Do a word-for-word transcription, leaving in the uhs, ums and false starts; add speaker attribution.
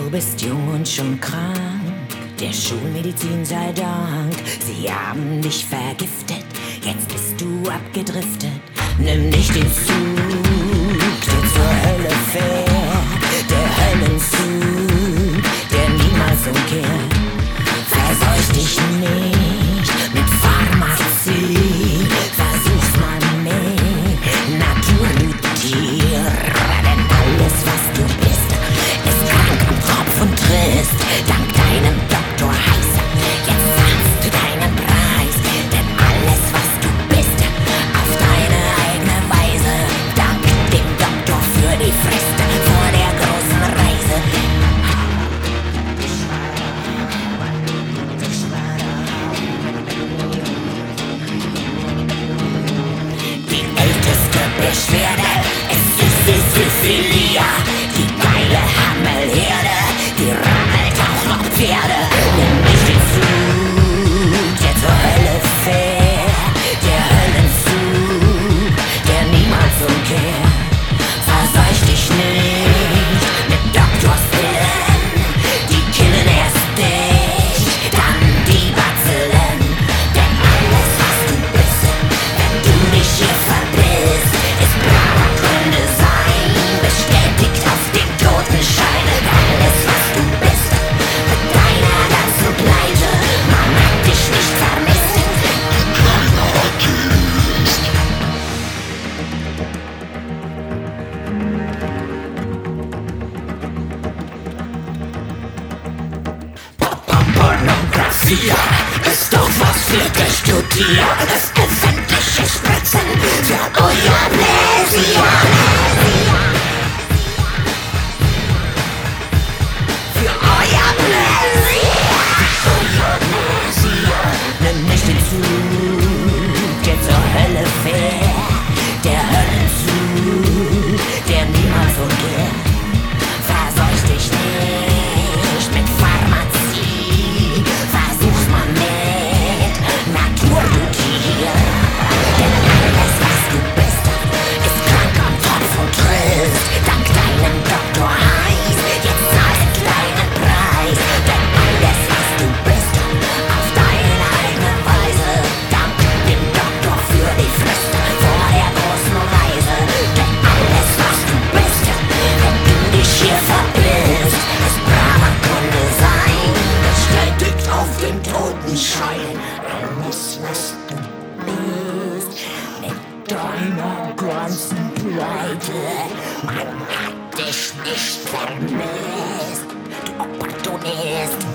Speaker 1: Du bist jung und schon krank, der Schulmedizin sei Dank. Sie haben dich vergiftet, jetzt bist du abgedriftet. Nimm nicht den Zug, der zur Hölle fährt, der Höllenzug, der niemals umkehrt. Verseuch dich nicht mit Pharmazie, versuch's mal mit Naturlutier. Denn alles, was du bist, ist krank am Tropf und trist. Dank deinem Doktor Heiße, jetzt zahlst du deinen Preis. Denn alles, was du bist, auf deine eigene Weise. Dank dem Doktor für die Frist vor der großen Reise. Die älteste Beschwerde ist Syphilia, die geile Hammelherde, die rammelt auch noch Pferde. Nimm nicht den Zug, der zur Hölle fährt, der Höllenzug, der niemals umkehrt. Verseuch dich nicht mit Doktorspillen, die killen erst dich, dann die Bazillen. Denn alles, was du bist, wenn du dich hier verbisst, ist blauer Kunde sein, bestätigt auf dem Totenschein. Alles, was du bist, mit deiner ganzen Pleite, man hat dich nicht vermisst. Keiner hat dich. Pornografie ist doch was für Gestudier. Das öffentliche Spritzen für euer Pläsier. Für euer Pläsier. Euer Pläsier. Nimm nicht den Zug, der zur Hölle fährt, der Höllenzug, der niemals umkehrt. Verseuch dich nicht mit Pharmazie, versuch's mal mit Naturlutier. Denn alles, was du bist, ist krank am Tropf und trist. Dank deinem Doktor Heiß, jetzt zahlst deinen Preis. Denn alles, was du bist, auf deine eigene Weise. Dank dem Doktor für die Frist vor der großen Reise. Denn alles, was du bist, wenn du dich hier verbisst, ist braver Kunde sein, bestätigt auf dem Totenschein. Alles, was du bist, mit deiner ganzen Pleite, man hat dich nicht vermisst, du Opportunist.